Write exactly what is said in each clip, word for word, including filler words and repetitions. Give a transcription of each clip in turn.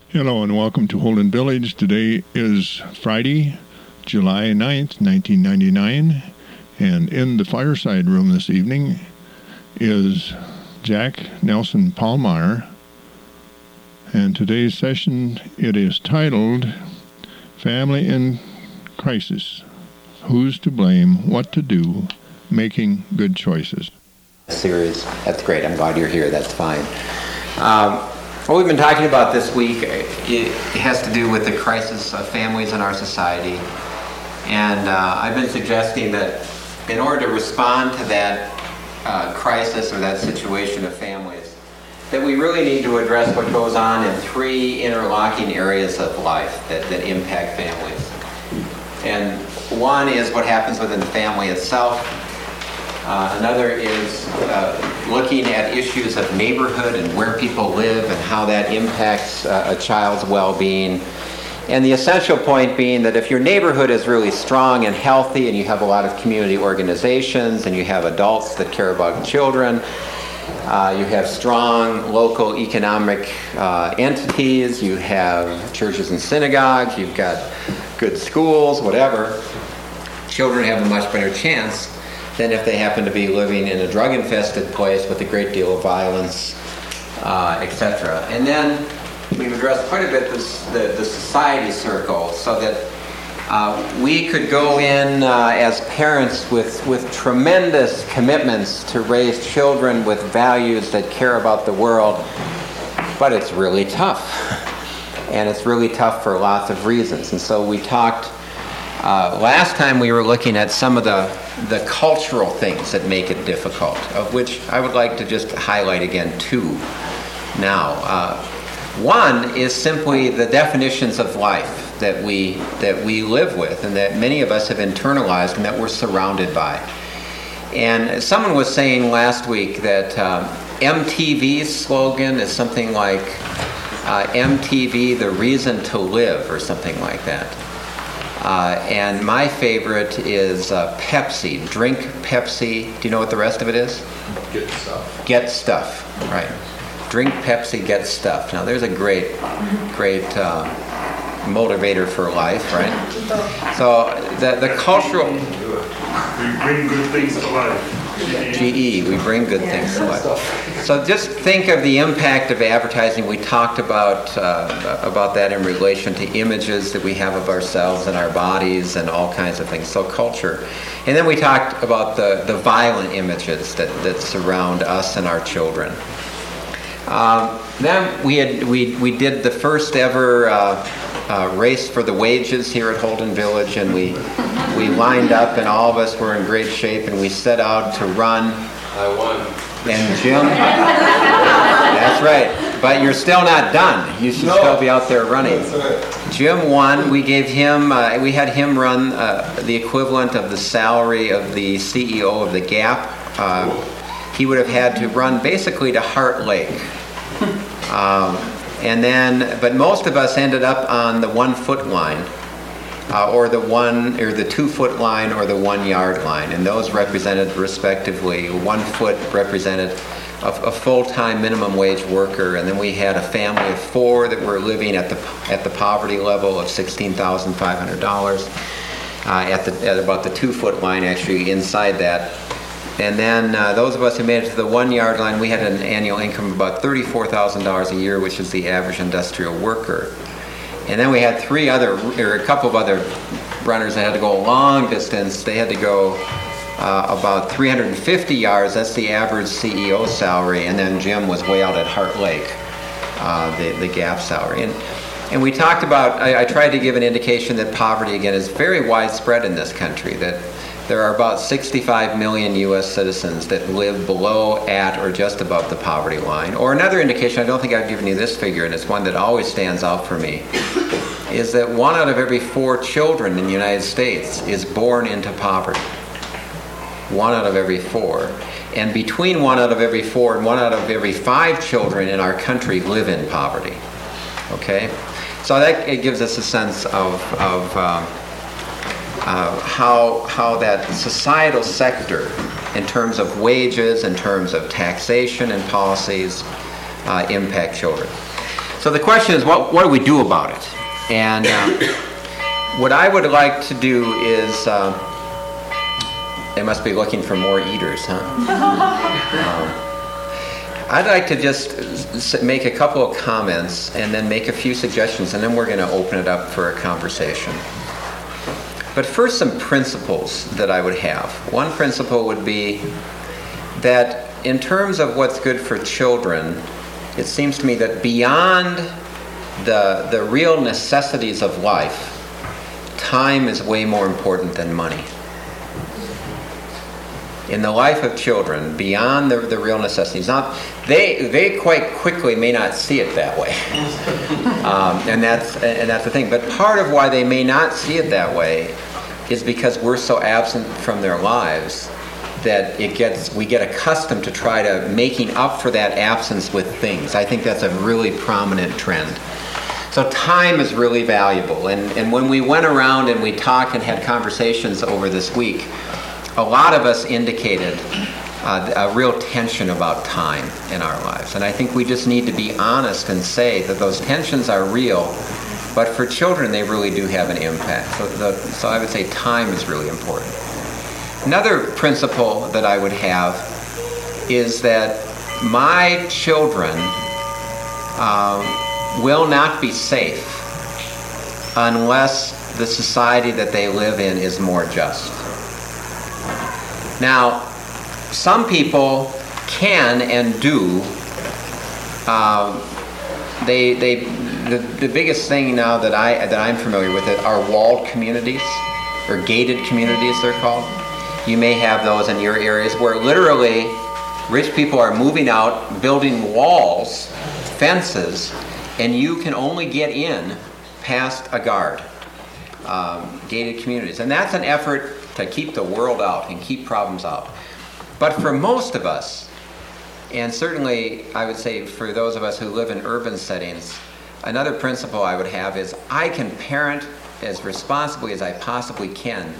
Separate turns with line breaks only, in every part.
Hello and welcome to Holden Village. Today is Friday, July ninth, nineteen ninety-nine, and in the fireside room this evening is Jack Nelson Pallmeyer, and today's session, it is titled Family in Crisis, Who's to Blame, What to Do, Making Good Choices.
Series. That's great. I'm glad you're here. That's fine. Um, what we've been talking about this week, it has to do with the crisis of families in our society. And uh, I've been suggesting that in order to respond to that uh, crisis or that situation of families, that we really need to address what goes on in three interlocking areas of life that, that impact families. And one is what happens within the family itself. Uh, another is uh, looking at issues of neighborhood and where people live and how that impacts uh, a child's well-being. And the essential point being that if your neighborhood is really strong and healthy and you have a lot of community organizations and you have adults that care about children, uh, you have strong local economic uh, entities, you have churches and synagogues, you've got good schools, whatever, children have a much better chance than if they happen to be living in a drug-infested place with a great deal of violence, uh, et cetera. And then we've addressed quite a bit this, the, the society circle, so that uh, we could go in uh, as parents with, with tremendous commitments to raise children with values that care about the world, but it's really tough. And it's really tough for lots of reasons. And so we talked Uh, last time we were looking at some of the, the cultural things that make it difficult, of which I would like to just highlight again two now. Uh, one is simply the definitions of life that we, that we live with and that many of us have internalized and that we're surrounded by. And someone was saying last week that um, M T V's slogan is something like uh, M T V, the reason to live, or something like that. Uh, and my favorite is uh, Pepsi. Drink Pepsi. Do you know what the rest of it is?
Get stuff.
Get stuff, right. Drink Pepsi, get stuff. Now there's a great, great uh, motivator for life, right? So the, the cultural...
We bring good things to life.
G E, we bring good things to life. So just think of the impact of advertising. We talked about uh, about that in relation to images that we have of ourselves and our bodies and all kinds of things. So culture. And then we talked about the, the violent images that, that surround us and our children. Um, then we had we, we did the first ever uh, uh, race for the wages here at Holden Village, and we we lined up, and all of us were in great shape, and we set out to run.
I won.
And Jim, that's right. But you're still not done. You should no. still be out there running.
Right.
Jim won. We gave him. Uh, we had him run uh, the equivalent of the salary of the C E O of the Gap. Uh, he would have had to run basically to Heart Lake. Um, and then, but most of us ended up on the one foot line, uh, or the one, or the two foot line, or the one yard line, and those represented respectively. One foot represented a, a full-time minimum wage worker, and then we had a family of four that were living at the at the poverty level of sixteen thousand five hundred dollars. Uh, at the at about the two foot line, actually inside that. And then uh, those of us who made it to the one-yard line, we had an annual income of about thirty-four thousand dollars a year, which is the average industrial worker. And then we had three other, or a couple of other runners that had to go a long distance. They had to go uh, about three hundred fifty yards. That's the average C E O salary. And then Jim was way out at Heart Lake, uh, the, the Gap salary. And, and we talked about, I, I tried to give an indication that poverty, again, is very widespread in this country, that there are about sixty-five million U S citizens that live below, at, or just above the poverty line. Or another indication, I don't think I've given you this figure, and it's one that always stands out for me, is that one out of every four children in the United States is born into poverty. One out of every four. And between one out of every four and one out of every five children in our country live in poverty. Okay? So that it gives us a sense of, of um, Uh, how how that societal sector, in terms of wages, in terms of taxation and policies, uh, impact children. So the question is, what, what do we do about it? And uh, what I would like to do is, uh, they must be looking for more eaters, huh? um, I'd like to just make a couple of comments and then make a few suggestions, and then we're going to open it up for a conversation. But first, some principles that I would have. One principle would be that in terms of what's good for children, it seems to me that beyond the, the real necessities of life, time is way more important than money. In the life of children, beyond the, the real necessities, not they they quite quickly may not see it that way, um, and that's and that's the thing. But part of why they may not see it that way is because we're so absent from their lives that it gets we get accustomed to try to making up for that absence with things. I think that's a really prominent trend. So time is really valuable, and and when we went around and we talked and had conversations over this week, a lot of us indicated uh, a real tension about time in our lives. And I think we just need to be honest and say that those tensions are real, but for children they really do have an impact. So, the, so I would say time is really important. Another principle that I would have is that my children uh, will not be safe unless the society that they live in is more just. Now, some people can and do. Uh, they, they, the, the biggest thing now that I that I'm familiar with it are walled communities, or gated communities, they're called. You may have those in your areas where literally rich people are moving out, building walls, fences, and you can only get in past a guard. Um, gated communities, and that's an effort to keep the world out and keep problems out. But for most of us, and certainly I would say for those of us who live in urban settings, another principle I would have is I can parent as responsibly as I possibly can,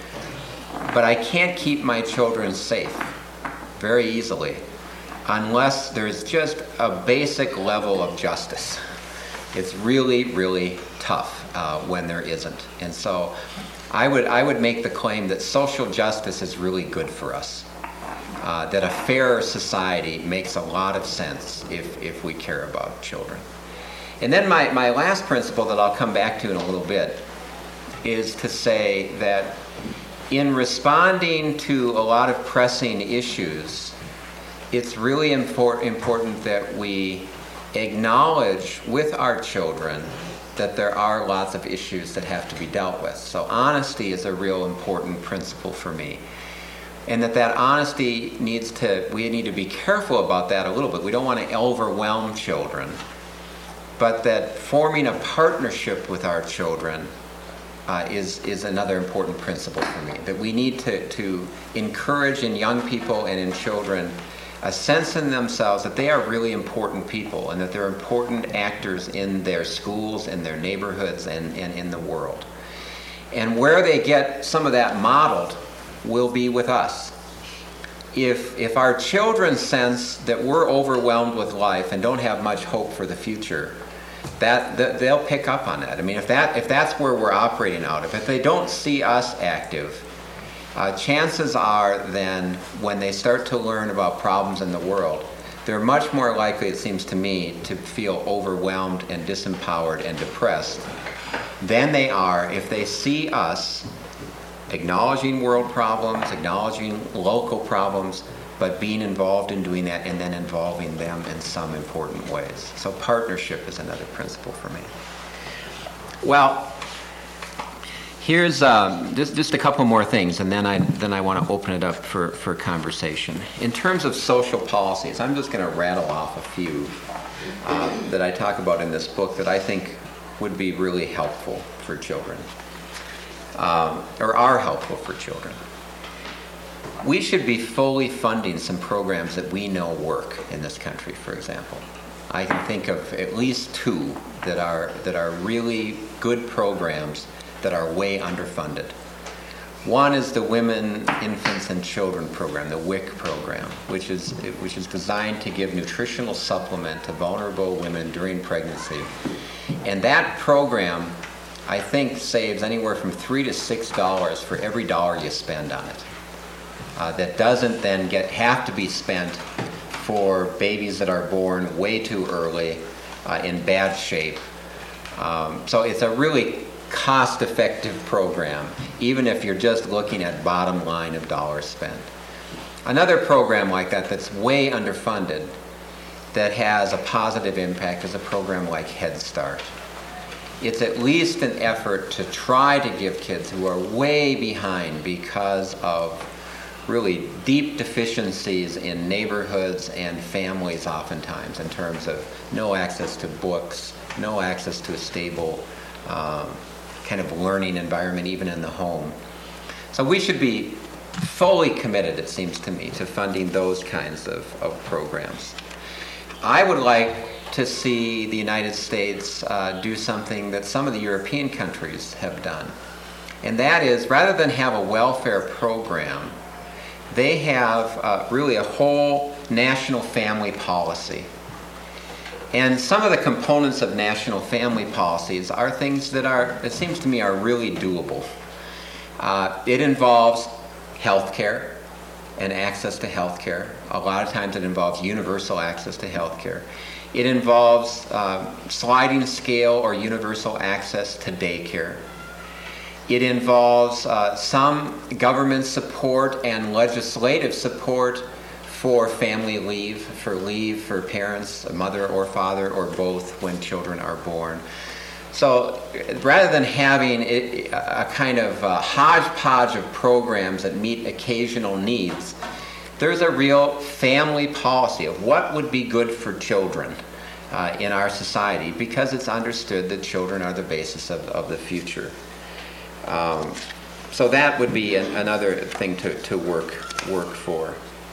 but I can't keep my children safe very easily unless there's just a basic level of justice. It's really, really tough uh, when there isn't. And so I would I would make the claim that social justice is really good for us. Uh, that a fairer society makes a lot of sense if, if we care about children. And then my, my last principle that I'll come back to in a little bit is to say that in responding to a lot of pressing issues, it's really import, important that we acknowledge with our children that there are lots of issues that have to be dealt with. So honesty is a real important principle for me. And that that honesty needs to, we need to be careful about that a little bit. We don't want to overwhelm children. But that forming a partnership with our children uh, is, is another important principle for me. That we need to, to encourage in young people and in children a sense in themselves that they are really important people and that they're important actors in their schools and their neighborhoods and, and in the world. And where they get some of that modeled will be with us. If, if our children sense that we're overwhelmed with life and don't have much hope for the future, that, that they'll pick up on that. I mean, if that if that's where we're operating out of, if they don't see us active, Uh, chances are then when they start to learn about problems in the world, they're much more likely, it seems to me, to feel overwhelmed and disempowered and depressed than they are if they see us acknowledging world problems, acknowledging local problems, but being involved in doing that and then involving them in some important ways. So partnership is another principle for me. Well, Here's um, just, just a couple more things, and then I then I want to open it up for, for conversation. In terms of social policies, I'm just going to rattle off a few uh, that I talk about in this book that I think would be really helpful for children, um, or are helpful for children. We should be fully funding some programs that we know work in this country, for example. I can think of at least two that are that are really good programs that are way underfunded. One is the Women, Infants, and Children program, the W I C program, which is which is designed to give nutritional supplement to vulnerable women during pregnancy. And that program, I think, saves anywhere from three to six dollars for every dollar you spend on it. Uh, that doesn't then get have to be spent for babies that are born way too early, uh, in bad shape. Um, so it's a really cost-effective program, even if you're just looking at bottom line of dollars spent. Another program like that that's way underfunded that has a positive impact is a program like Head Start. It's at least an effort to try to give kids who are way behind because of really deep deficiencies in neighborhoods and families oftentimes in terms of no access to books, no access to a stable um, kind of learning environment even in the home. So we should be fully committed, it seems to me, to funding those kinds of, of programs. I would like to see the United States uh, do something that some of the European countries have done. And that is, rather than have a welfare program, they have uh, really a whole national family policy. And some of the components of national family policies are things that are, it seems to me, are really doable. Uh, it involves health care and access to health care. A lot of times it involves universal access to health care. It involves uh, sliding scale or universal access to daycare. It involves uh, some government support and legislative support for family leave, for leave for parents, a mother or father or both when children are born. So rather than having it, a kind of a hodgepodge of programs that meet occasional needs, there's a real family policy of what would be good for children uh, in our society, because it's understood that children are the basis of, of the future. Um, so that would be an, another thing to, to work, work for.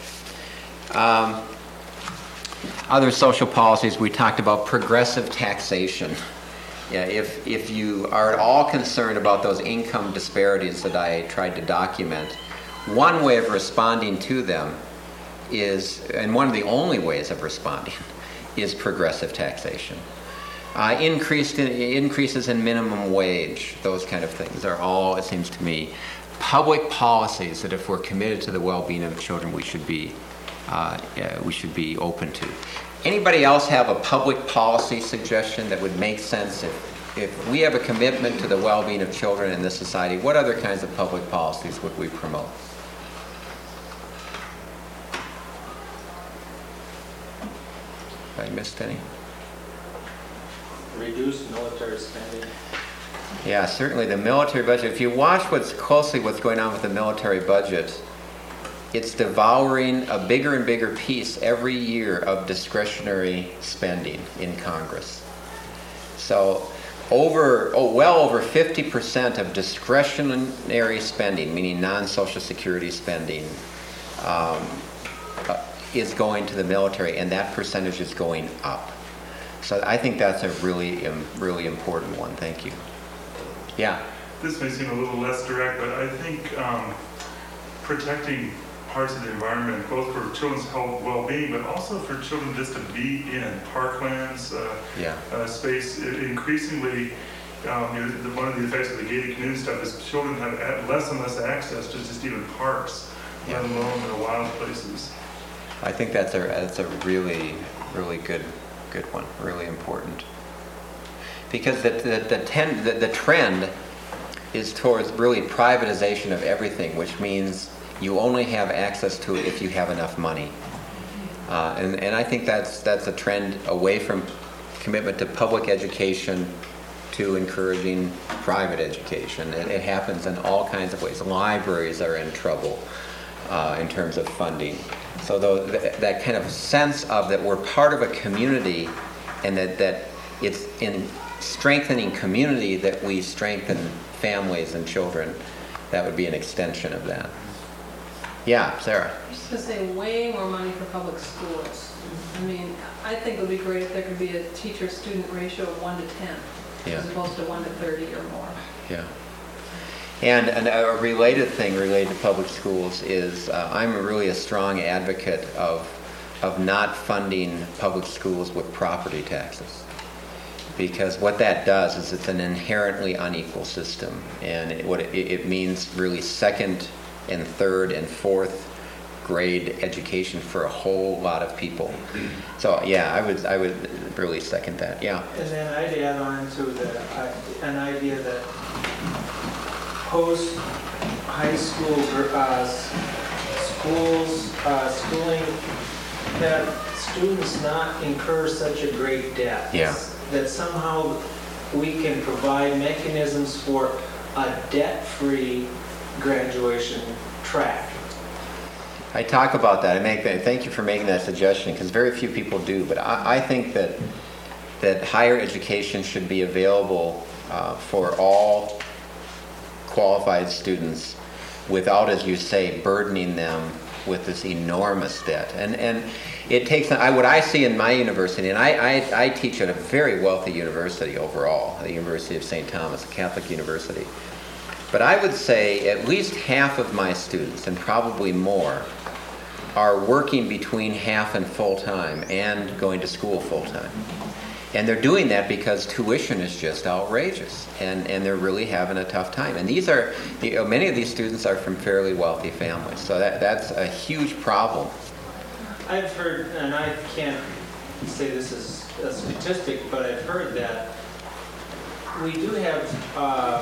Um, other social policies, we talked about progressive taxation. Yeah, if, if you are at all concerned about those income disparities that I tried to document, one way of responding to them is, and one of the only ways of responding, is progressive taxation. Uh, increased in, increases in minimum wage, those kind of things are all, it seems to me, public policies that if we're committed to the well-being of children, we should be Uh, yeah, we should be open to. Anybody else have a public policy suggestion that would make sense if, if we have a commitment to the well-being of children in this society? What other kinds of public policies would we promote? Have I missed any?
Reduce military spending.
Yeah, certainly the military budget. If you watch what's closely what's going on with the military budget, it's devouring a bigger and bigger piece every year of discretionary spending in Congress. So over, oh, well over fifty percent of discretionary spending, meaning non-Social Security spending, um, uh, is going to the military, and that percentage is going up. So I think that's a really, um, really important one. Thank you. Yeah?
This may seem a little less direct, but I think um, protecting parts of the environment, both for children's health, well-being, but also for children just to be in parklands, uh,
Yeah.
uh, space. It, increasingly, um, you know, the, one of the effects of the gated community stuff is children have a- less and less access to just even parks,
Yeah.
let alone the wild places.
I think that's a that's a really really good good one, really important. Because the the the, ten, the the trend is towards really privatization of everything, which means you only have access to it if you have enough money. Uh, and, and I think that's that's a trend away from commitment to public education to encouraging private education. It, it happens in all kinds of ways. Libraries are in trouble uh, in terms of funding. So though, th- that kind of sense of that we're part of a community and that, that it's in strengthening community that we strengthen families and children, that would be an extension of that. Yeah, Sarah.
I was just going to say way more money for public schools. I mean, I think it would be great if there could be a teacher-student ratio of one to ten,
Yeah.
as opposed to one to thirty or more.
Yeah. And, and a related thing related to public schools is uh, I'm really a strong advocate of, of not funding public schools with property taxes. Because what that does is it's an inherently unequal system. And it, what it, it means really second and third and fourth grade education for a whole lot of people. So yeah, I would I would really second that. Yeah.
And then I'd add on to the, uh, an idea that post high school uh, schools, uh, schooling, that students not incur such a great debt.
Yeah.
That somehow we can provide mechanisms for a debt-free graduation track.
I talk about that. I make that. Thank you for making that suggestion, because very few people do. But I, I think that that higher education should be available uh, for all qualified students, without, as you say, burdening them with this enormous debt. And and it takes. I what I see in my university, and I I, I teach at a very wealthy university overall, the University of Saint Thomas, a Catholic university. But I would say at least half of my students, and probably more, are working between half and full-time and going to school full-time. And they're doing that because tuition is just outrageous, and, and they're really having a tough time. And these are, you know, many of these students are from fairly wealthy families, so that, that's a huge problem.
I've heard, and I can't say this is a statistic, but I've heard that we do have uh,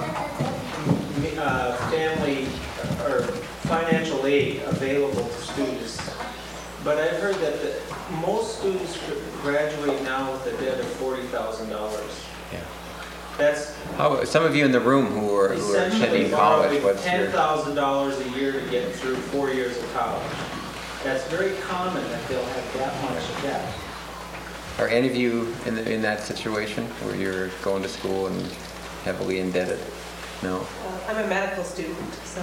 uh, family or financial aid available to students, but I've heard that the, most students graduate now with a debt of forty thousand dollars.
Yeah.
That's
How, some of you in the room who are, who are attending college, what's
ten
your...
thousand dollars a year to get through four years of college. That's very common that they'll have that much debt.
Are any of you in, the, in that situation where you're going to school and heavily indebted? No?
Uh, I'm a medical student, so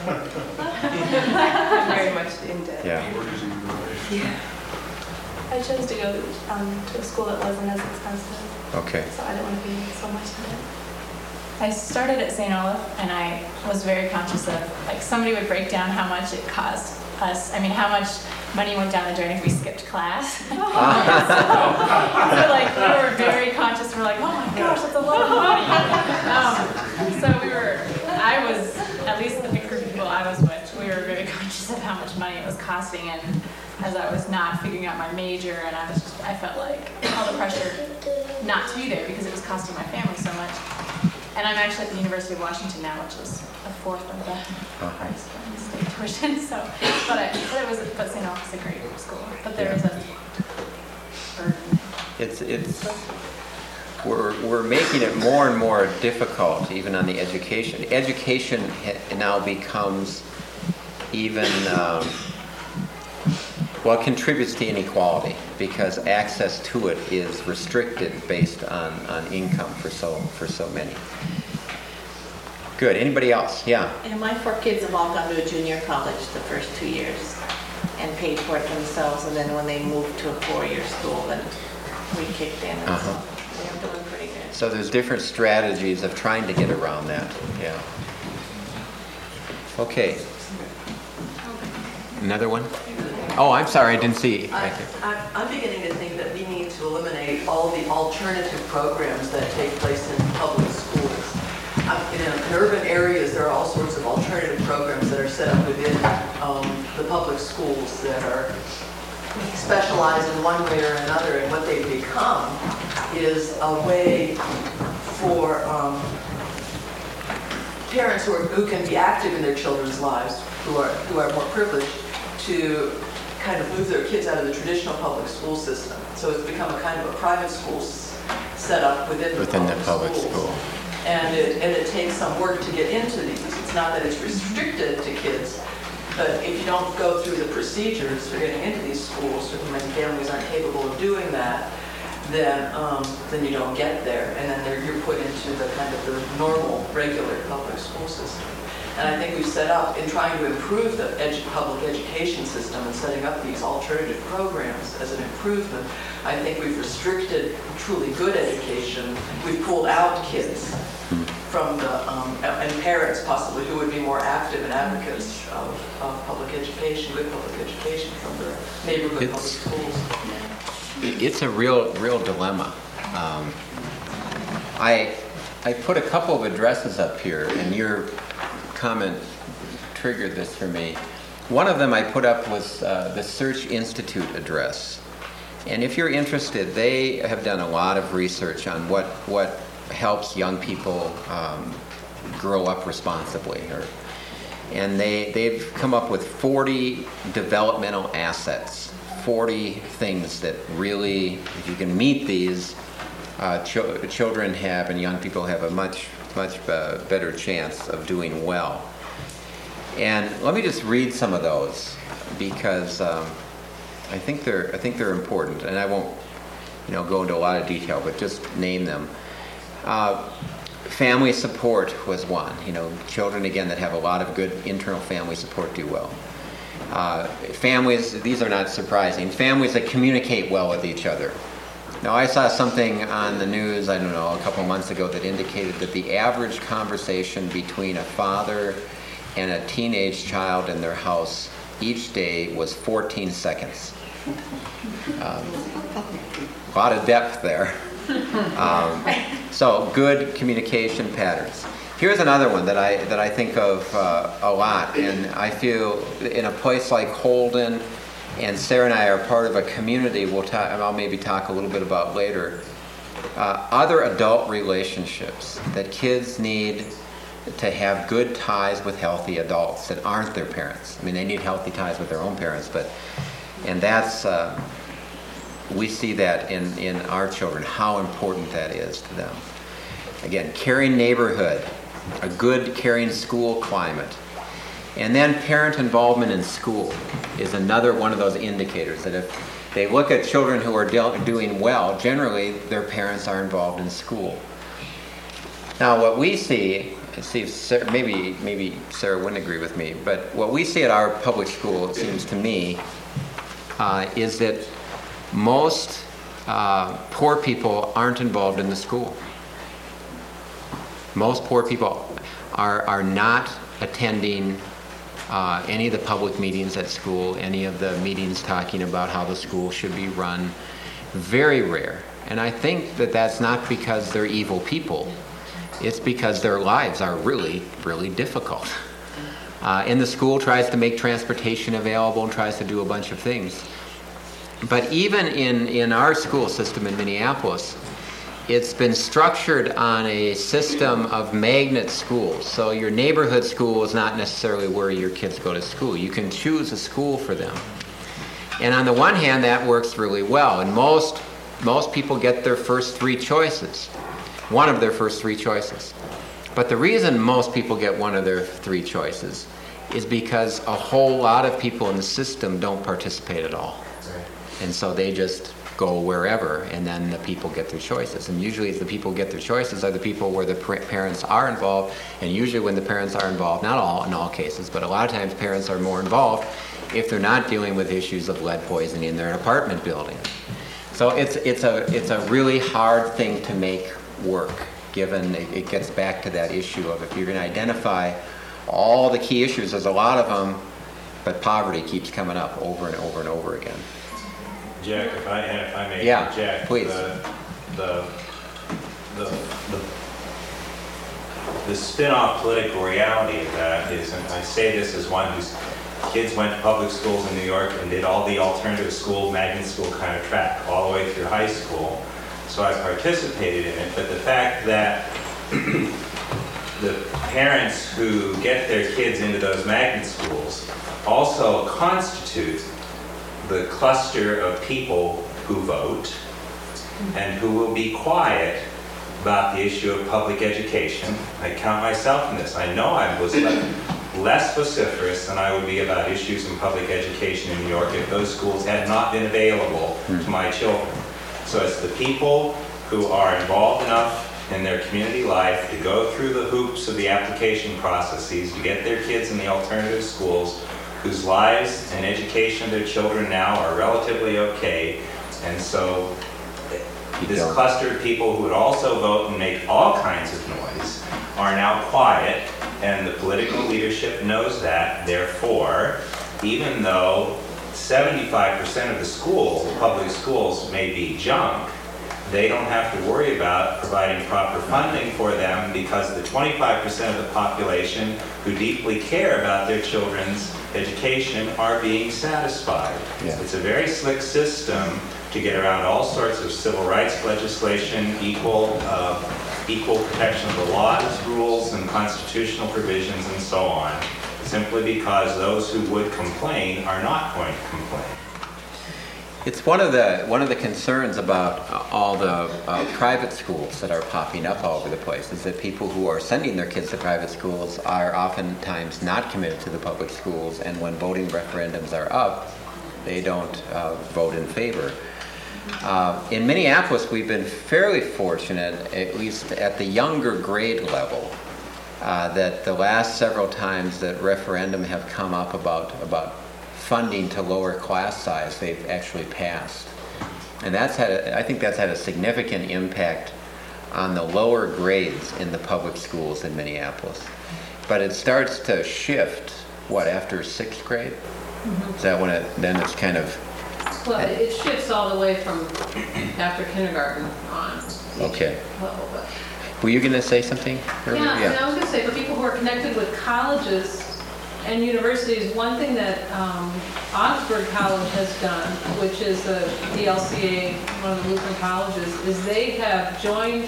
I'm very much in debt.
Yeah.
Yeah.
I chose to go um, to a school that wasn't as expensive,
Okay.
so I didn't want to be so much in debt.
I started at Saint Olaf, and I was very conscious of, like, somebody would break down how much it cost us. I mean, how much money went down the drain if we skipped class. so, so, like, we were very conscious. We're like, oh my gosh, that's a lot of money. Um, so we were, I was, at least the group of people I was with, we were very conscious of how much money it was costing, and as I was not figuring out my major, and I was just, I felt like all the pressure not to be there because it was costing my family so much. And I'm actually at the University of Washington now, which is a fourth of the price of the state tuition. So, but, I, but it was, but Saint Olaf is a great school. But there is a burden.
It's it's we're we're making it more and more difficult, even on the education. Education ha- now becomes even um, well, it contributes to inequality because access to it is restricted based on, on income for so for so many. Good. Anybody else? Yeah.
And my four kids have all gone to a junior college the first two years and paid for it themselves. And then when they moved to a four-year school, then we kicked in. And
Uh-huh.
so they're doing pretty good.
So there's different strategies of trying to get around that. Yeah. Okay. Another one? Oh, I'm sorry, I didn't see.
I,
Thank you.
I- I'm beginning to think that we need to eliminate all the alternative programs that take place in public schools. Um, in, in urban areas, there are all sorts of alternative programs that are set up within um, the public schools that are specialized in one way or another, and what they've become is a way for um, parents who, are, who can be active in their children's lives, who are who are more privileged, to kind of move their kids out of the traditional public school system. So it's become a kind of a private school set up within the
Within
public,
the public
schools.
school.
And it, and it takes some work to get into these. It's not that it's restricted to kids, but if you don't go through the procedures for getting into these schools, or many families aren't capable of doing that, then um, then you don't get there, and then they're, you're put into the kind of the normal, regular public school system. And I think we've set up, in trying to improve the edu- public education system and setting up these alternative programs as an improvement, I think we've restricted truly good education. We've pulled out kids from the, um, and parents possibly who would be more active and advocates of, of public education, good public education from the neighborhood public
It's-
schools.
It's a real, real dilemma. Um, I, I put a couple of addresses up here, and your comment triggered this for me. One of them I put up was uh, the Search Institute address. And if you're interested, they have done a lot of research on what, what helps young people um, grow up responsibly. Or, and they, they've come up with forty developmental assets. forty things that really, if you can meet these, uh, ch- children have and young people have a much, much uh, better chance of doing well. And let me just read some of those because um, I think they're I think they're important, and I won't, you know, go into a lot of detail, but just name them. Uh, family support was one. You know, children again that have a lot of good internal family support do well. Uh, families, these are not surprising, families that communicate well with each other. Now, I saw something on the news, I don't know, a couple months ago that indicated that the average conversation between a father and a teenage child in their house each day was fourteen seconds. Um, a lot of depth there. Um, so, good communication patterns. Here's another one that I that I think of uh, a lot, and I feel in a place like Holden, and Sarah and I are part of a community we'll talk, and I'll maybe talk a little bit about later, uh, other adult relationships that kids need to have good ties with healthy adults that aren't their parents. I mean, they need healthy ties with their own parents, but, and that's, uh, we see that in, in our children, how important that is to them. Again, caring neighborhood, a good caring school climate. And then parent involvement in school is another one of those indicators that if they look at children who are de- doing well, generally their parents are involved in school. Now what we see, see if Sarah, maybe, maybe Sarah wouldn't agree with me, but what we see at our public school, it seems to me, uh, is that most uh, poor people aren't involved in the school. Most poor people are, are not attending uh, any of the public meetings at school, any of the meetings talking about how the school should be run. Very rare. And I think that that's not because they're evil people. It's because their lives are really, really difficult. Uh, and the school tries to make transportation available and tries to do a bunch of things. But even in, in our school system in Minneapolis, it's been structured on a system of magnet schools. So your neighborhood school is not necessarily where your kids go to school. You can choose a school for them. And on the one hand, that works really well. And most, most people get their first three choices, one of their first three choices. But the reason most people get one of their three choices is because a whole lot of people in the system don't participate at all. And so they just go wherever, and then the people get their choices. And usually the people get their choices are the people where the parents are involved, and usually when the parents are involved, not all in all cases, but a lot of times parents are more involved if they're not dealing with issues of lead poisoning in their apartment building. So it's it's a it's a really hard thing to make work, given it, it gets back to that issue of if you're going to identify all the key issues, there's a lot of them, but poverty keeps coming up over and over and over again.
Jack, if I, if I may
yeah,
interject,
please.
The, the, the, the, the spin-off political reality of that is, and I say this as one whose kids went to public schools in New York and did all the alternative school, magnet school kind of track, all the way through high school, so I participated in it, but the fact that the parents who get their kids into those magnet schools also constitute the cluster of people who vote and who will be quiet about the issue of public education. I count myself in this. I know I was less vociferous than I would be about issues in public education in New York if those schools had not been available to my children. So it's the people who are involved enough in their community life to go through the hoops of the application processes to get their kids in the alternative schools, whose lives and education of their children now are relatively okay. And so this cluster of people who would also vote and make all kinds of noise are now quiet, and the political leadership knows that. Therefore, even though seventy-five percent of the schools, the public schools, may be junk, they don't have to worry about providing proper funding for them because the twenty-five percent of the population who deeply care about their children's education are being satisfied.
Yeah.
It's a very slick system to get around all sorts of civil rights legislation, equal, uh, equal protection of the laws, rules, and constitutional provisions, and so on, simply because those who would complain are not going to complain.
It's one of the one of the concerns about uh, all the uh, private schools that are popping up all over the place is that people who are sending their kids to private schools are oftentimes not committed to the public schools, and when voting referendums are up, they don't uh, vote in favor. Uh, in Minneapolis, we've been fairly fortunate, at least at the younger grade level, uh, that the last several times that referendum have come up about about funding to lower class size, they've actually passed. And that's had, a, I think that's had a significant impact on the lower grades in the public schools in Minneapolis. But it starts to shift, what, after sixth grade? Mm-hmm. Is that when it, then it's kind of...
Well, it shifts all the way from after kindergarten on.
Okay.
Level, but.
Were you going to say something earlier?
Yeah, yeah. I was going to say, for people who are connected with colleges and universities, one thing that um, Augsburg College has done, which is the D L C A, one of the Lutheran colleges, is they have joined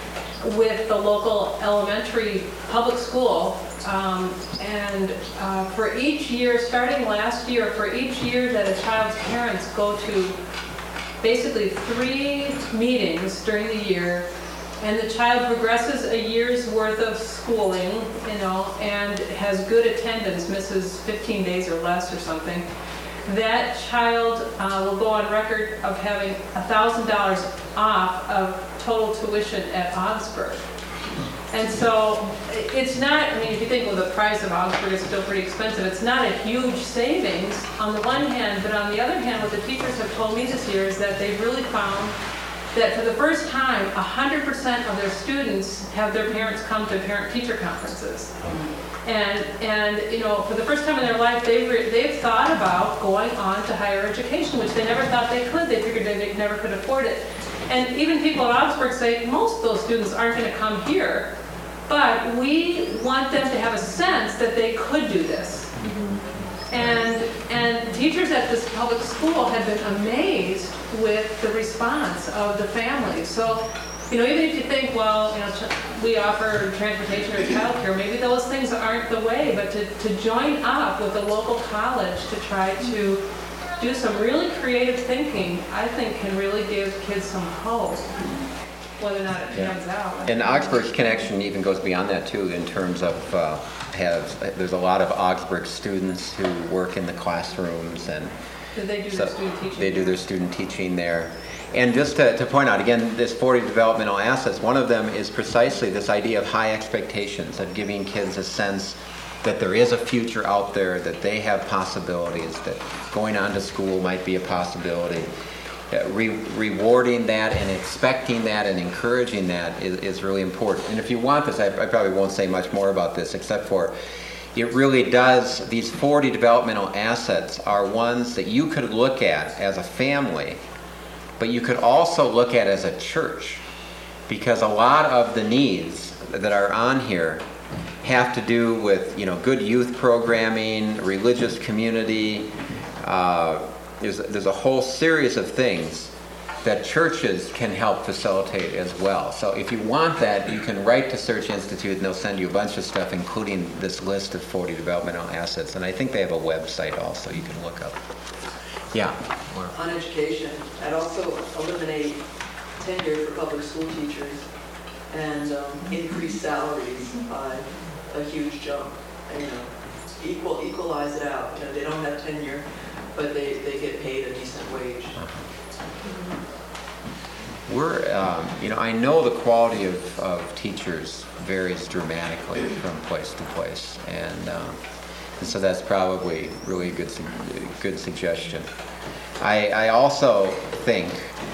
with the local elementary public school, um, and uh, for each year, starting last year, for each year that a child's parents go to basically three meetings during the year, and the child progresses a year's worth of schooling, you know, and has good attendance, misses fifteen days or less or something, that child uh, will go on record of having one thousand dollars off of total tuition at Augsburg. And so it's not, I mean, if you think, well, the price of Augsburg is still pretty expensive, it's not a huge savings on the one hand, but on the other hand, what the teachers have told me this year is that they've really found that for the first time, one hundred percent of their students have their parents come to parent-teacher conferences. And, and you know, for the first time in their life, they've, re- they've thought about going on to higher education, which they never thought they could. They figured they never could afford it. And even people at Augsburg say most of those students aren't going to come here, but we want them to have a sense that they could do this. Mm-hmm. And, and teachers at this public school have been amazed with the response of the families. So, you know, even if you think, well, you know, ch- we offer transportation or childcare, maybe those things aren't the way, but to, to join up with a local college to try to do some really creative thinking, I think can really give kids some hope, whether or not it pans
yeah.
out.
And Augsburg's connection even goes beyond that too, in terms of uh, have there's a lot of Augsburg students who work in the classrooms, and
do they do
so
their student teaching?
They do their student teaching there. And just to, to point out, again, this forty developmental assets, one of them is precisely this idea of high expectations, of giving kids a sense that there is a future out there, that they have possibilities, that going on to school might be a possibility. Uh, re- rewarding that and expecting that and encouraging that is, is really important. And if you want this, I, I probably won't say much more about this, except for it really does, these forty developmental assets are ones that you could look at as a family, but you could also look at as a church, because a lot of the needs that are on here have to do with, you know, good youth programming, religious community. Uh, there's, there's a whole series of things that churches can help facilitate as well. So if you want that, you can write to Search Institute and they'll send you a bunch of stuff, including this list of forty developmental assets. And I think they have a website also you can look up. Yeah.
On education, I'd also eliminate tenure for public school teachers and um, increase salaries by a huge jump. And, you know, equal equalize it out. You know, they don't have tenure, but they, they get paid a decent wage.
We're, um, you know, I know the quality of, of teachers varies dramatically from place to place, and, um, and so that's probably really a good, su- good suggestion. I, I also think,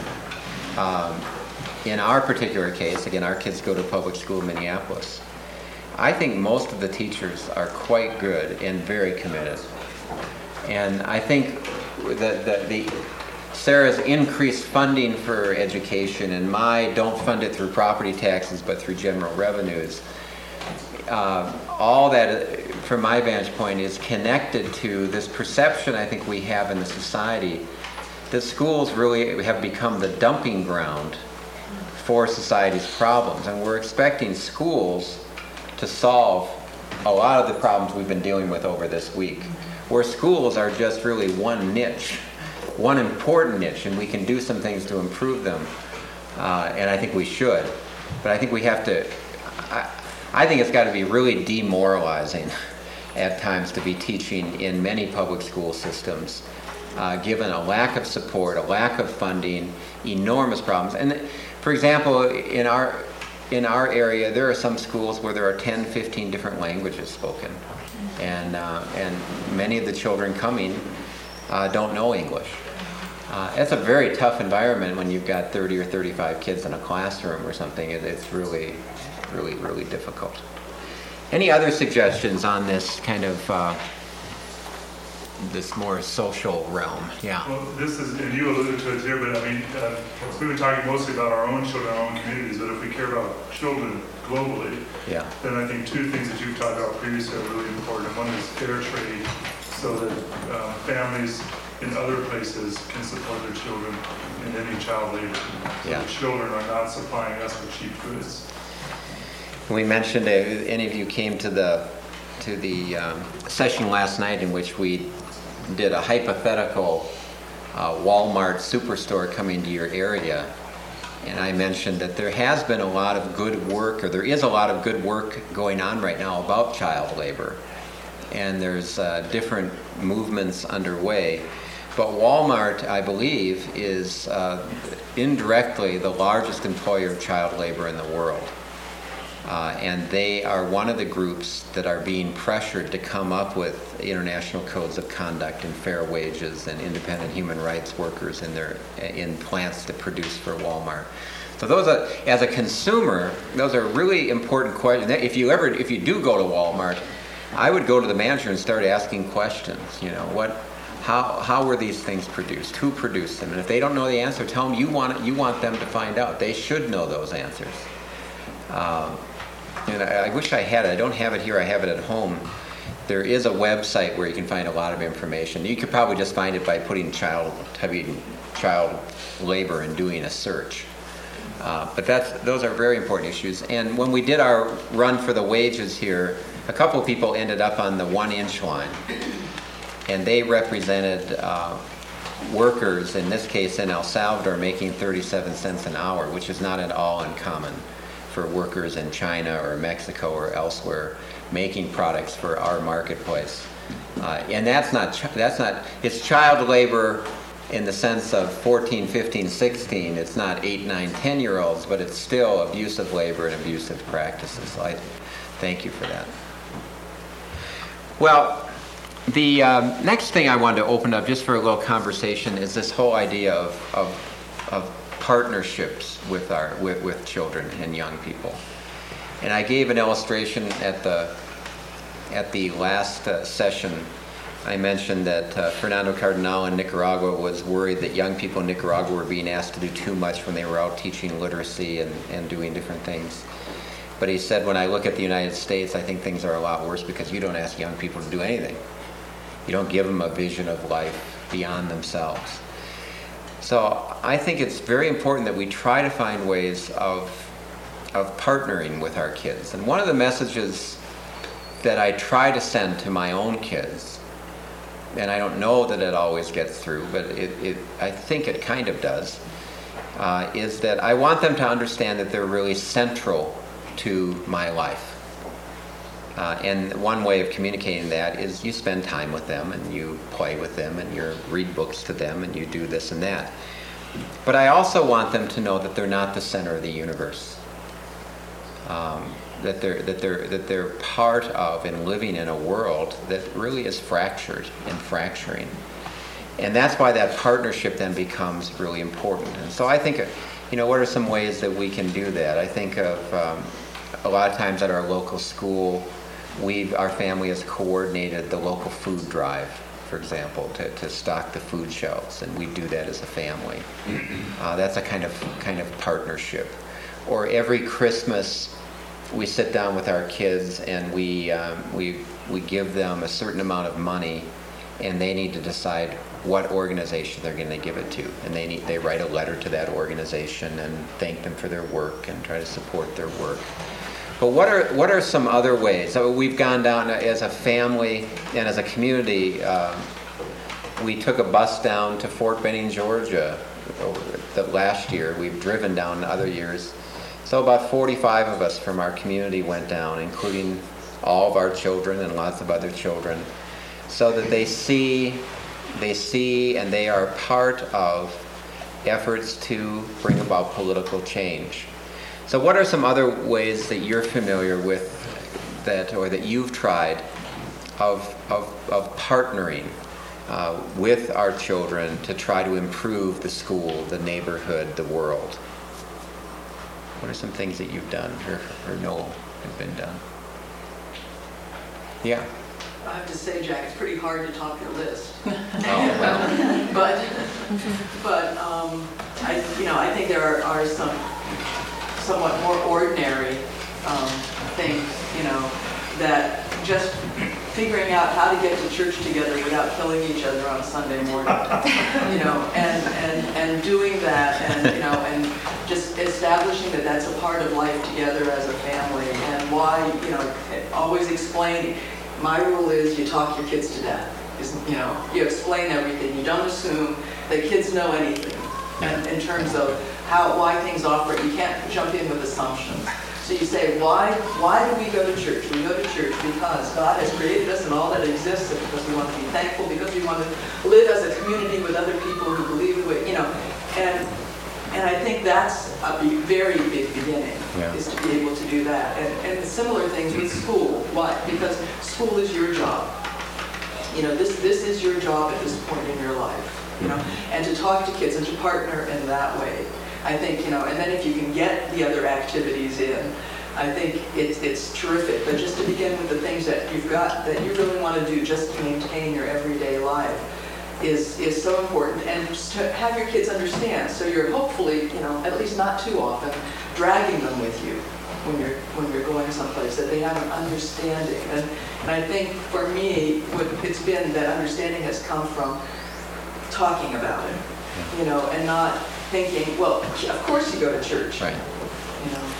um, in our particular case, again, our kids go to public school in Minneapolis, I think most of the teachers are quite good and very committed. And I think that, that the Sarah's increased funding for education and my don't fund it through property taxes but through general revenues, uh, all that, from my vantage point, is connected to this perception I think we have in the society that schools really have become the dumping ground for society's problems. And we're expecting schools to solve a lot of the problems we've been dealing with over this week, where schools are just really one niche, one important niche, and we can do some things to improve them, uh, and I think we should. But I think we have to, I, I think it's got to be really demoralizing at times to be teaching in many public school systems, uh, given a lack of support, a lack of funding, enormous problems. And for example, in our in our area, there are some schools where there are ten, fifteen different languages spoken, and uh, and many of the children coming uh, don't know English. Uh, it's a very tough environment when you've got thirty or thirty-five kids in a classroom or something. It, it's really, really, really difficult. Any other suggestions on this kind of uh, this more social realm? Yeah.
Well, this is, and you alluded to it here, but I mean, uh, we've been talking mostly about our own children, our own communities, but if we care about children globally,
yeah.
then I think two things that you've talked about previously are really important. One is fair trade, so that um, families in other places can support their children in any child labor. So
yeah.
the children are not supplying us with cheap goods.
We mentioned, uh, any of you came to the to the um, session last night in which we did a hypothetical uh, Walmart superstore coming to your area. And I mentioned that there has been a lot of good work, or there is a lot of good work going on right now about child labor. And there's uh, different movements underway. But Walmart, I believe, is uh, indirectly the largest employer of child labor in the world. Uh, and they are one of the groups that are being pressured to come up with international codes of conduct and fair wages and independent human rights workers in their in plants that produce for Walmart. So those are, as a consumer, those are really important questions. If you ever, if you do go to Walmart, I would go to the manager and start asking questions. You know, what, how how were these things produced? Who produced them? And if they don't know the answer, tell them you want you want them to find out. They should know those answers. Um, and I, I wish I had it. I don't have it here. I have it at home. There is a website where you can find a lot of information. You could probably just find it by putting child typing child labor and doing a search. Uh, but that's those are very important issues. And when we did our run for the wages here, a couple of people ended up on the one-inch line, and they represented uh, workers, in this case in El Salvador, making thirty-seven cents an hour, which is not at all uncommon for workers in China or Mexico or elsewhere making products for our marketplace. Uh, and that's not, ch- that's not, it's child labor in the sense of fourteen, fifteen, sixteen. It's not eight, nine, ten year olds, but it's still abusive labor and abusive practices. So I thank you for that. Well, the um, next thing I wanted to open up just for a little conversation is this whole idea of, of, of partnerships with our with, with children and young people. And I gave an illustration at the at the last uh, session. I mentioned that uh, Fernando Cardenal in Nicaragua was worried that young people in Nicaragua were being asked to do too much when they were out teaching literacy and, and doing different things. But he said, when I look at the United States, I think things are a lot worse because you don't ask young people to do anything. You don't give them a vision of life beyond themselves. So I think it's very important that we try to find ways of of partnering with our kids. And one of the messages that I try to send to my own kids, and I don't know that it always gets through, but it, it I think it kind of does, uh, is that I want them to understand that they're really central to my life. Uh, and one way of communicating that is you spend time with them and you play with them and you read books to them and you do this and that. But I also want them to know that they're not the center of the universe. Um, that they're that they're that they're part of and living in a world that really is fractured and fracturing. And that's why that partnership then becomes really important. And so I think, you know, what are some ways that we can do that? I think of um, a lot of times at our local school, we our family has coordinated the local food drive, for example, to, to stock the food shelves, and we do that as a family. Uh, that's a kind of kind of partnership. Or every Christmas, we sit down with our kids and we um, we we give them a certain amount of money, and they need to decide what organization they're going to give it to, and they need they write a letter to that organization and thank them for their work and try to support their work. But what are what are some other ways? So we've gone down as a family and as a community. Um, we took a bus down to Fort Benning, Georgia, over the last year. We've driven down other years. So about forty-five of us from our community went down, including all of our children and lots of other children, so that they see, they see, and they are part of efforts to bring about political change. So what are some other ways that you're familiar with that, or that you've tried, of, of, of partnering uh, with our children to try to improve the school, the neighborhood, the world? What are some things that you've done or, or know have been done? Yeah.
I have to say, Jack, it's pretty hard to top your list.
Oh, well.
but, but um, I, you know, I think there are, are some somewhat more ordinary um, things, you know, that just figuring out how to get to church together without killing each other on Sunday morning, you know, and, and, and doing that, and, you know, and just establishing that that's a part of life together as a family, and why, you know, always explain. My rule is you talk your kids to death. Is, you know, you explain everything. You don't assume that kids know anything, and in terms of how, why things operate. You can't jump in with assumptions. So you say, why, why do we go to church? We go to church because God has created us and all that exists, and because we want to be thankful, because we want to live as a community with other people who believe in what, you know, and and I think that's a be- very big beginning, yeah. is to be able to do that. And, and similar things with school. Why? Because school is your job. You know, this this is your job at this point in your life. You know, and to talk to kids and to partner in that way. I think, you know, and then if you can get the other activities in, I think it's it's terrific. But just to begin with the things that you've got, that you really want to do just to maintain your everyday life is is so important. And just to have your kids understand, so you're hopefully, you know, at least not too often, dragging them with you when you're when you're going someplace, that they have an understanding. And, and I think for me, what it's been, that understanding has come from talking about it, you know, and not thinking, well, of course you go to church.
Right.
You know.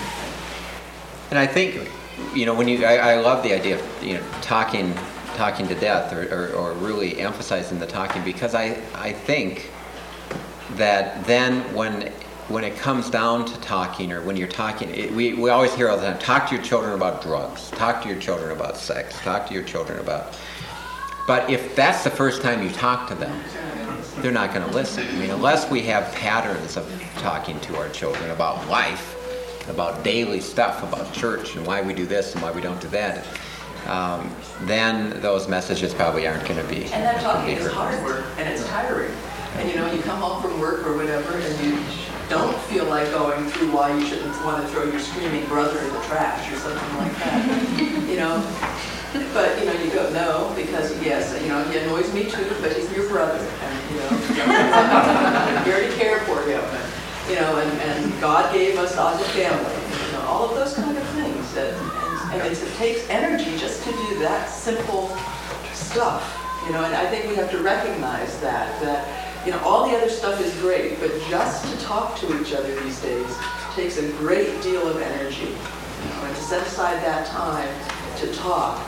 And I think, you know, when you, I, I love the idea of, you know, talking, talking to death, or, or, or really emphasizing the talking, because I, I think that then when, when it comes down to talking, or when you're talking, it, we, we always hear all the time, talk to your children about drugs, talk to your children about sex, talk to your children about, but if that's the first time you talk to them, they're not going to listen. I mean, unless we have patterns of talking to our children about life, about daily stuff, about church and why we do this and why we don't do that, um, then those messages probably aren't going to be.
And that talking is hard work, and it's tiring. And you know, you come home from work or whatever, and you don't feel like going through why you shouldn't want to throw your screaming brother in the trash or something like that. You know. But, you know, you go, no, because, yes, you know, he annoys me too, but he's your brother, and, you know, I'm here to care for him, and, you know, and, and God gave us as a family, you know, all of those kind of things, that, and, and it's, it takes energy just to do that simple stuff, you know, and I think we have to recognize that, that, you know, all the other stuff is great, but just to talk to each other these days takes a great deal of energy, you know, and to set aside that time to talk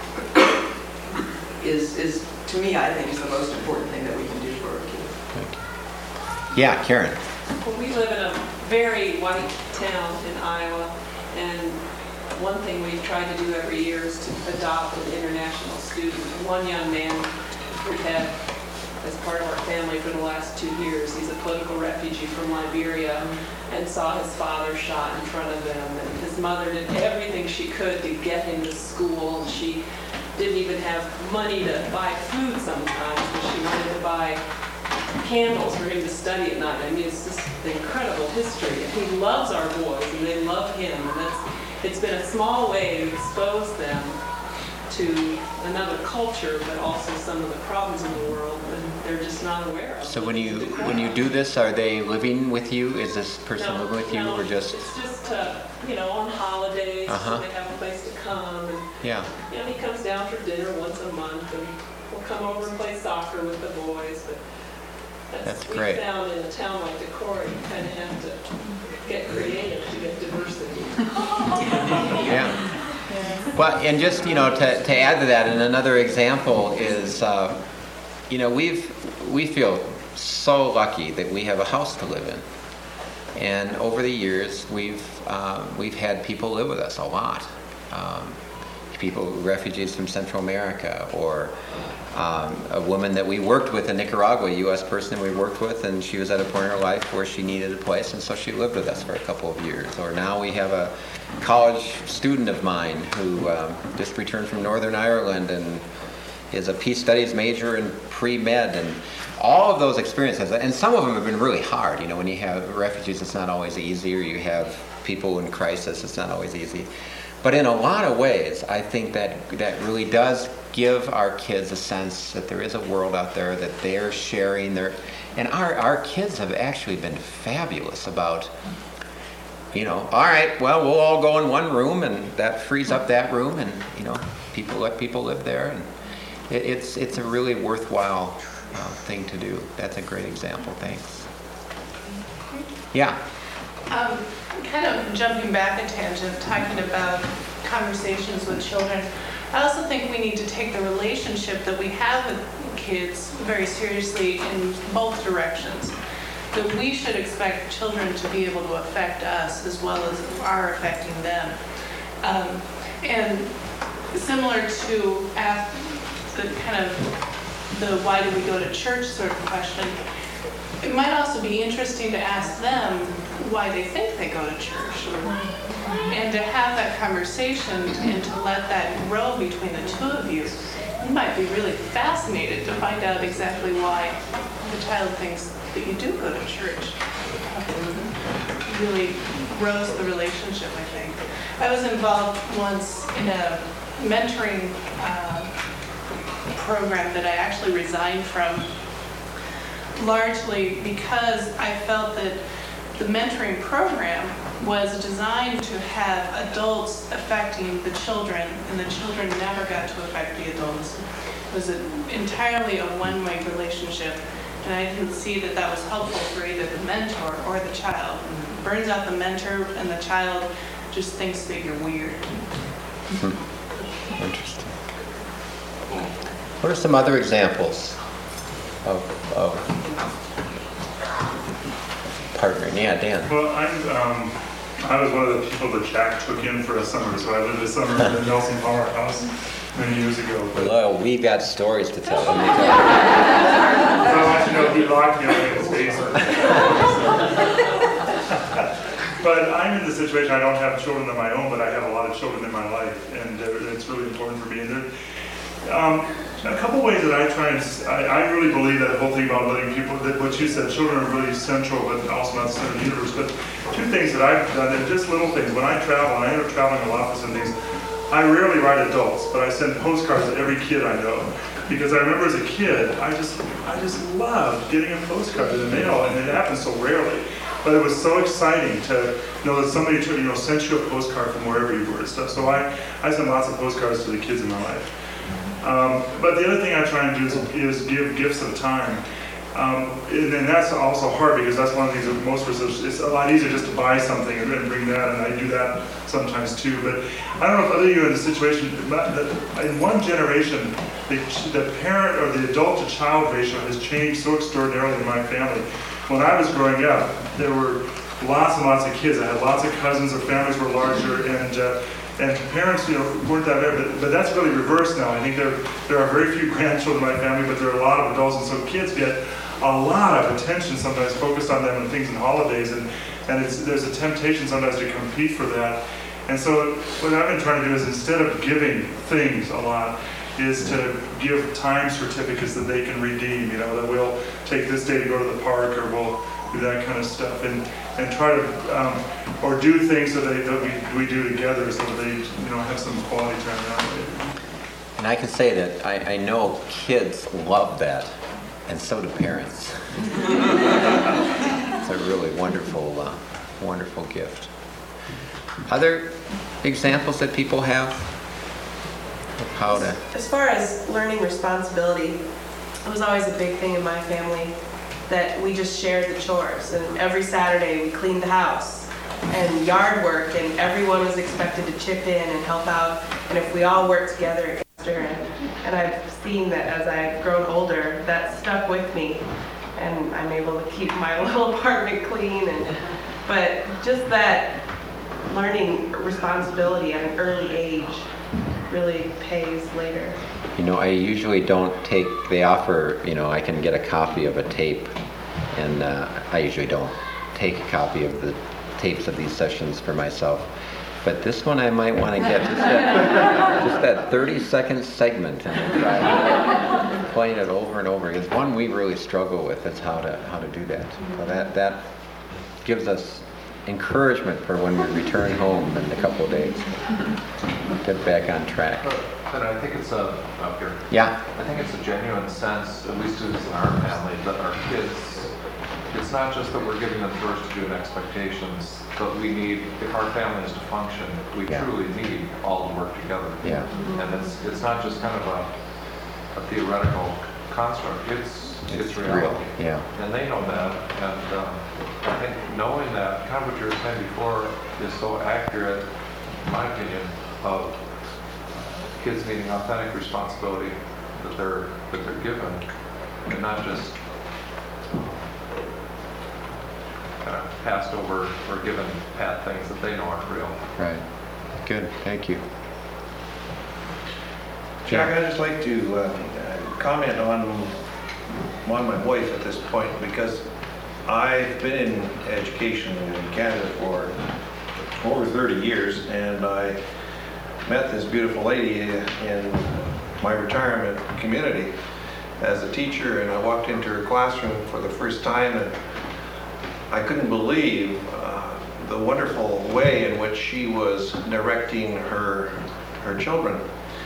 is, is to me, I think, is the most important thing that we can do for our kids.
Yeah, Karen.
Well, we live in a very white town in Iowa, and one thing we try to do every year is to adopt an international student. One young man we've had as part of our family for the last two years. He's a political refugee from Liberia and saw his father shot in front of him. And his mother did everything she could to get him to school. She didn't even have money to buy food sometimes, but she wanted to buy candles for him to study at night. I mean, it's just an incredible history. And he loves our boys, and they love him. And that's it's been a small way to expose them to another culture, but also some of the problems in the world that they're just not aware of.
So when you when you do this, are they living with you? Is this person
No,
living with you,
no,
or just?
It's just, uh, you know, on holidays,
Uh-huh.
so they have a place to come. And,
Yeah.
you know, he comes down for dinner once a month, and we'll come over and play soccer with the boys. But that's,
That's great.
We found in a town like Decorah, you kind of have to get creative to get diversity.
Yeah. Well, and just, you know, to, to add to that, and another example is, uh, you know, we've we feel so lucky that we have a house to live in. And over the years, we've um, we've had people live with us a lot. Um, people, refugees from Central America, or um, a woman that we worked with in Nicaragua, a U S person we worked with, and she was at a point in her life where she needed a place, and so she lived with us for a couple of years. Or now we have a college student of mine who um, just returned from Northern Ireland and is a peace studies major in pre-med, and all of those experiences, and some of them have been really hard. You know, when you have refugees, it's not always easy, or you have people in crisis, it's not always easy. But in a lot of ways, I think that that really does give our kids a sense that there is a world out there that they're sharing their, and our, our kids have actually been fabulous about, you know, all right, well, we'll all go in one room, and that frees up that room, and, you know, people let people live there, and it, it's it's a really worthwhile uh, thing to do. That's a great example. Thanks. Yeah.
Um, kind of jumping back a tangent, talking about conversations with children, I also think we need to take the relationship that we have with kids very seriously in both directions. That we should expect children to be able to affect us as well as are affecting them. Um, and similar to ask the kind of the why do we go to church sort of question, it might also be interesting to ask them why they think they go to church, and to have that conversation and to let that grow between the two of you. You might be really fascinated to find out exactly why the child thinks that you do go to church. It really grows the relationship, I think. I was involved once in a mentoring uh, program that I actually resigned from, largely because I felt that the mentoring program was designed to have adults affecting the children, and the children never got to affect the adults. It was a, entirely a one-way relationship, and I didn't see that that was helpful for either the mentor or the child. It burns out the mentor, and the child just thinks that you're weird.
Hmm. Interesting. What are some other examples of, of partnering? Yeah, Dan.
Well, I'm, um, I was one of the people that Jack took in for a summer, so I lived a summer in the Nelson Power House many years ago. But
Well, we've got stories to tell.
so I want you to know he locked me away in his basement. But I'm in the situation, I don't have children of my own, but I have a lot of children in my life, and uh, it's really important for me. And there, um, a couple ways that I try and, I, I really believe that whole thing about letting people, that what you said, children are really central, but also not the center of the universe. But two things that I've done, and just little things, when I travel, and I end up traveling a lot for some things, I rarely write adults, but I send postcards to every kid I know. Because I remember as a kid, I just I just loved getting a postcard in the mail, and it happens so rarely. But it was so exciting to know that somebody you know sent you a postcard from wherever you were and stuff. So I, I send lots of postcards to the kids in my life. Um, but the other thing I try and do is, is give gifts of time. Um, and, and that's also hard because that's one of the things that most of us, it's a lot easier just to buy something and, and bring that, and I do that sometimes too. But I don't know if other of you are in the situation, but the, in one generation, the, the parent or the adult to child ratio has changed so extraordinarily in my family. When I was growing up, there were lots and lots of kids. I had lots of cousins, our families were larger, and uh, and parents, you know, weren't that bad, but, but that's really reversed now. I think there there are very few grandchildren in my family, but there are a lot of adults, and so kids get a lot of attention sometimes focused on them and things and holidays, and, and it's, there's a temptation sometimes to compete for that. And so what I've been trying to do is, instead of giving things a lot, is to give time certificates that they can redeem, you know, that we'll take this day to go to the park, or we'll do that kind of stuff, and, and try to, um, or do things that they, that we, we do together so that they, you know, have some quality time that way.
And I can say that I, I know kids love that, and so do parents. It's a really wonderful, uh, wonderful gift. Other examples that people have of how to...
As far as learning responsibility, it was always a big thing in my family that we just shared the chores. And every Saturday we cleaned the house and yard work, and everyone was expected to chip in and help out. And if we all worked together, it got faster. And I've seen that as I've grown older, that stuck with me. And I'm able to keep my little apartment clean. And but just that learning responsibility at an early age really pays later.
You know, I usually don't take, they offer, you know, I can get a copy of a tape, and uh, I usually don't take a copy of the tapes of these sessions for myself. But this one I might want to get, just that, just that thirty second segment, and try playing it over and over. It's one we really struggle with, is how to how to do that. So that, that gives us encouragement for when we return home in a couple of days. Get back on track.
But, but I think it's a, up here.
Yeah.
I think it's a genuine sense, at least in our family, that our kids, it's not just that we're giving them first to do and expectations, but we need, if our family is to function, we
Yeah.
truly need all to work together.
Yeah.
And it's it's not just kind of a, a theoretical construct, it's it's,
It's
reality.
real, yeah.
And they know that, and um, I think knowing that, kind of what you were saying before, is so accurate, in my opinion, of kids needing authentic responsibility that they're that they're given, and not just kind of passed over or given pat things that they know aren't real.
Right. Good. Thank you.
Jack, I'd just like to uh, comment on on my wife at this point, because I've been in education in Canada for over thirty years, and I met this beautiful lady in my retirement community as a teacher, and I walked into her classroom for the first time, and I couldn't believe uh, the wonderful way in which she was directing her her children.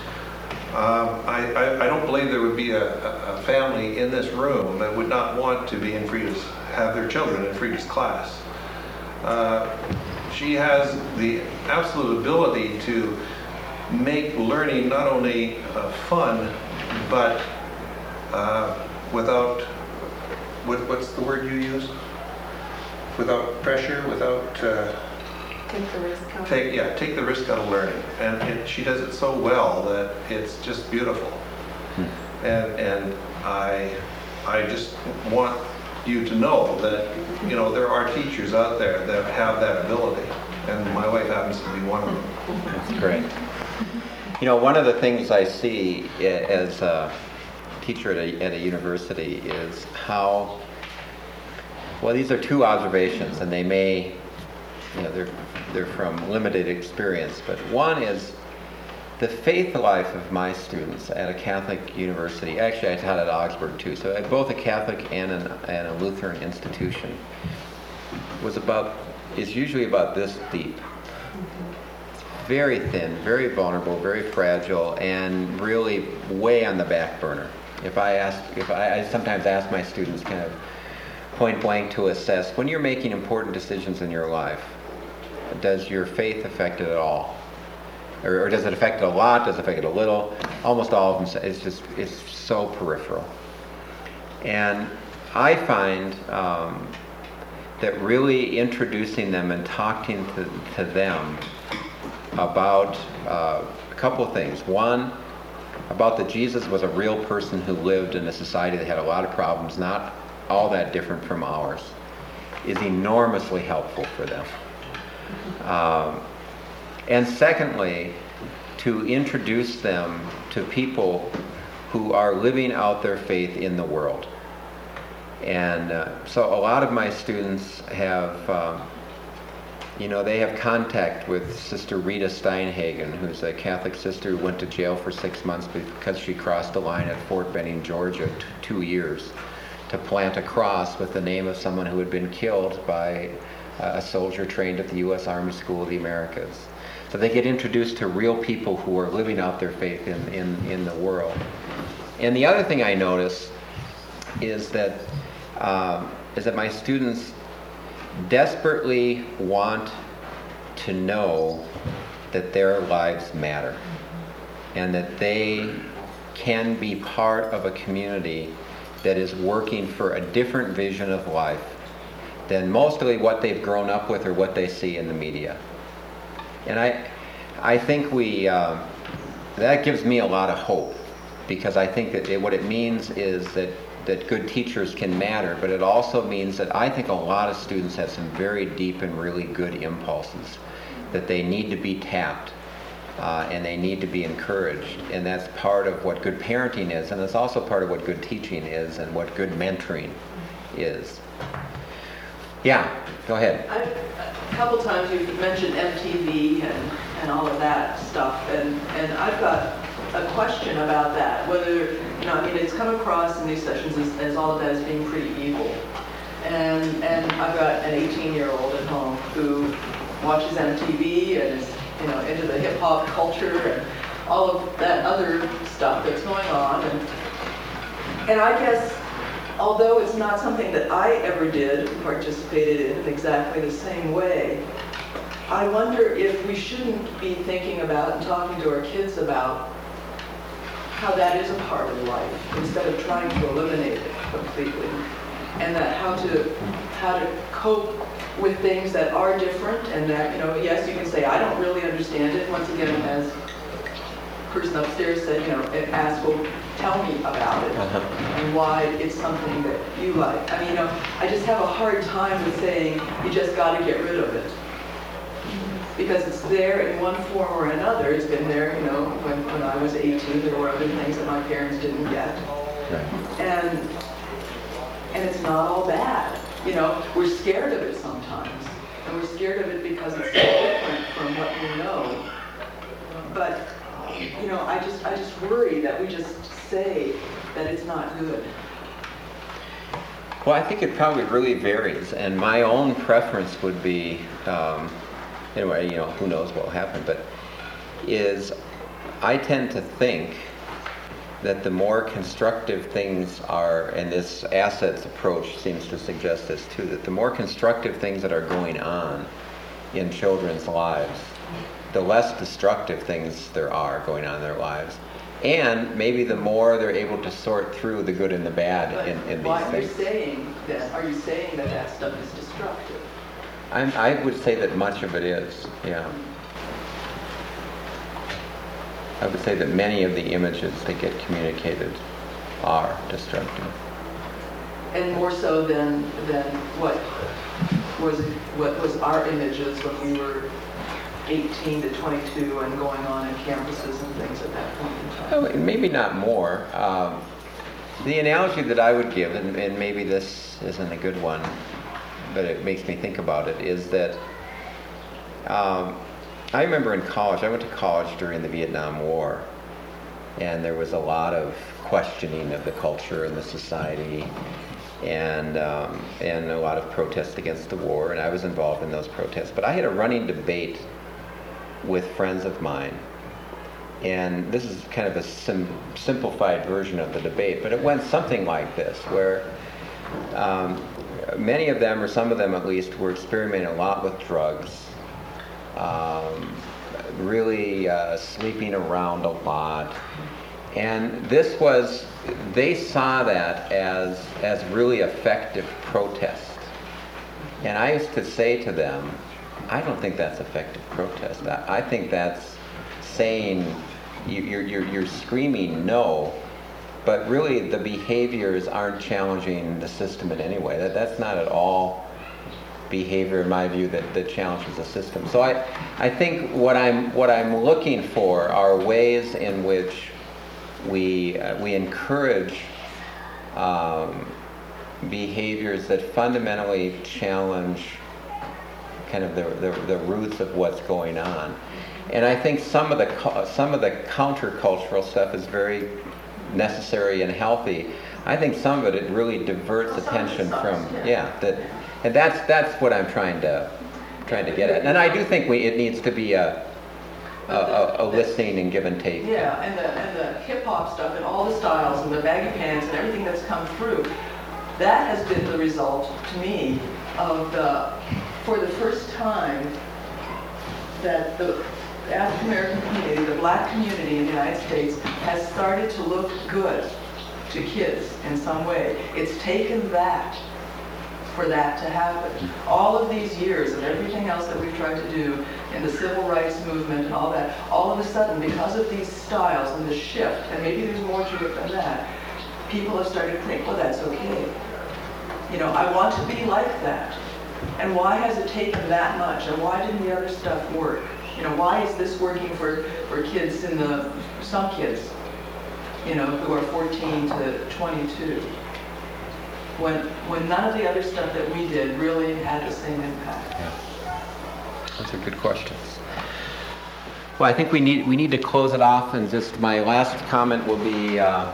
Um, I, I, I don't believe there would be a, a family in this room that would not want to be in Frida's, have their children in Frida's class. Uh, she has the absolute ability to make learning not only uh, fun, but uh, without, what, what's the word you use? Without pressure, without... Uh,
Take the risk out.
Take, yeah, take the risk out of learning. And it, she does it so well that it's just beautiful. Hmm. And and I I just want you to know that, you know, there are teachers out there that have that ability. And my wife happens to be one of them.
That's great. You know, one of the things I see as a teacher at a, at a university is how, well, these are two observations, and they may, you know, they're, they're from limited experience, but one is the faith life of my students at a Catholic university. Actually, I taught at Augsburg too, so at both a Catholic and, an, and a Lutheran institution, was about, is usually about this deep. Very thin, very vulnerable, very fragile, and really way on the back burner. If I ask, if I, I sometimes ask my students kind of point blank to assess, when you're making important decisions in your life, does your faith affect it at all? Or, or does it affect it a lot? Does it affect it a little? Almost all of them say it's just, it's so peripheral. And I find um, that really introducing them and talking to, to them about uh, a couple of things. One, about that Jesus was a real person who lived in a society that had a lot of problems, not all that different from ours, is enormously helpful for them. Um, and secondly, to introduce them to people who are living out their faith in the world. And uh, so a lot of my students have, um, you know, they have contact with Sister Rita Steinhagen, who's a Catholic sister who went to jail for six months because she crossed the line at Fort Benning, Georgia, t- two years to plant a cross with the name of someone who had been killed by uh, a soldier trained at the U S Army School of the Americas. So they get introduced to real people who are living out their faith in, in, in the world. And the other thing I notice is that um, is that my students desperately want to know that their lives matter and that they can be part of a community that is working for a different vision of life than mostly what they've grown up with or what they see in the media. And I, I think we, uh, that gives me a lot of hope, because I think that it, what it means is that, that good teachers can matter, but it also means that I think a lot of students have some very deep and really good impulses that they need to be tapped. Uh, and they need to be encouraged, and that's part of what good parenting is, and it's also part of what good teaching is and what good mentoring is. Yeah, go ahead.
I've, a couple times you've mentioned M T V and, and all of that stuff, and, and I've got a question about that, whether, you know, I mean, it's come across in these sessions as, as all of that as being pretty evil. And, and I've got an eighteen-year-old at home who watches M T V and is, you know, into the hip-hop culture and all of that other stuff that's going on. And, and I guess, although it's not something that I ever did, participated in exactly the same way, I wonder if we shouldn't be thinking about and talking to our kids about how that is a part of life, instead of trying to eliminate it completely. And that how to, how to cope with things that are different, and that, you know, yes, you can say, I don't really understand it. Once again, as the person upstairs said, you know, ask, well, tell me about it, uh-huh. and why it's something that you like. I mean, you know, I just have a hard time with saying, you just got to get rid of it. Because it's there in one form or another. It's been there, you know, when, when I was eighteen, there were other things that my parents didn't get. Right. And, and it's not all bad. You know, we're scared of it sometimes, and we're scared of it because it's so different from what we know. But, you know, I just, I just worry that we just say that it's not good.
Well, I think it probably really varies, and my own preference would be, um, anyway, you know, who knows what will happen, but is I tend to think that the more constructive things are, and this assets approach seems to suggest this too, that the more constructive things that are going on in children's lives, the less destructive things there are going on in their lives. And maybe the more they're able to sort through the good and the bad in, in these
why
things.
Why are you saying that? Are you saying that that stuff is destructive?
I'm, I would say that much of it is, yeah. I would say that many of the images that get communicated are destructive.
And more so than than what was what was our images when we were eighteen to twenty-two and going on in campuses and things at that point in time.
Oh, maybe not more. Um, the analogy that I would give, and, and maybe this isn't a good one, but it makes me think about it, is that um, I remember in college, I went to college during the Vietnam War, and there was a lot of questioning of the culture and the society, and um, and a lot of protests against the war, and I was involved in those protests. But I had a running debate with friends of mine, and this is kind of a sim- simplified version of the debate, but it went something like this, where um, many of them, or some of them at least, were experimenting a lot with drugs, um, really uh, sleeping around a lot. And this was, they saw that as, as really effective protest. And I used to say to them, I don't think that's effective protest. I, I think that's saying, you, you're, you're, you're screaming no, but really the behaviors aren't challenging the system in any way. That, that's not at all behavior, in my view, that, that challenges the system. So I, I think what I'm, what I'm looking for are ways in which we, uh, we encourage um, behaviors that fundamentally challenge kind of the, the, the roots of what's going on. And I think some of the some of the countercultural stuff is very necessary and healthy. I think some of it, it really diverts
Well, some of it
attention
sucks,
from,
yeah.
yeah, that, and that's, that's what I'm trying to, trying to get at. And I do think we, it needs to be a, a, a a listening and give and take.
Yeah, and the, and the hip hop stuff and all the styles and the baggy pants and everything that's come through, that has been the result, to me, of the, for the first time, that the African American community, the black community in the United States, has started to look good to kids in some way. It's taken that for that to happen. All of these years of everything else that we've tried to do in the civil rights movement and all that, all of a sudden, because of these styles and the shift, and maybe there's more to it than that, people have started to think, well, that's okay. You know, I want to be like that. And why has it taken that much? And why didn't the other stuff work? You know, why is this working for, for kids in the, some kids, you know, who are fourteen to twenty-two? When, when none of the other stuff that we did really had the same impact.
Yeah. That's a good question. Well, I think we need, we need to close it off, and just my last comment will be, uh,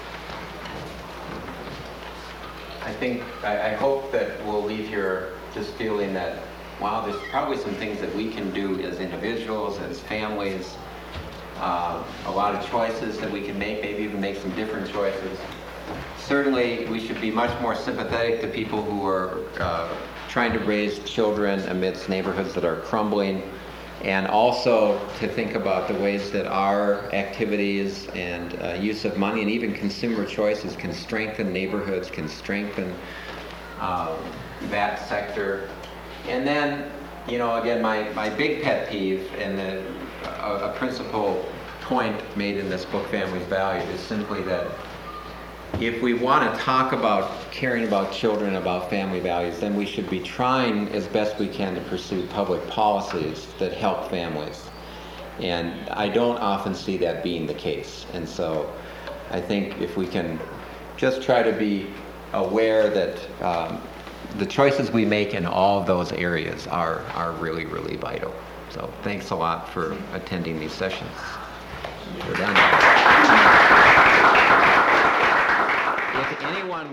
I think, I, I hope that we'll leave here just feeling that, wow, there's probably some things that we can do as individuals, as families, uh, a lot of choices that we can make, maybe even make some different choices. Certainly, we should be much more sympathetic to people who are uh, trying to raise children amidst neighborhoods that are crumbling, and also to think about the ways that our activities and uh, use of money and even consumer choices can strengthen neighborhoods, can strengthen uh, that sector. And then, you know, again, my, my big pet peeve, and the, a, a principal point made in this book, Families Valued, is simply that if we want to talk about caring about children, about family values, then we should be trying as best we can to pursue public policies that help families. And I don't often see that being the case. And so I think if we can just try to be aware that um, the choices we make in all of those areas are, are really, really vital. So thanks a lot for attending these sessions. We're done.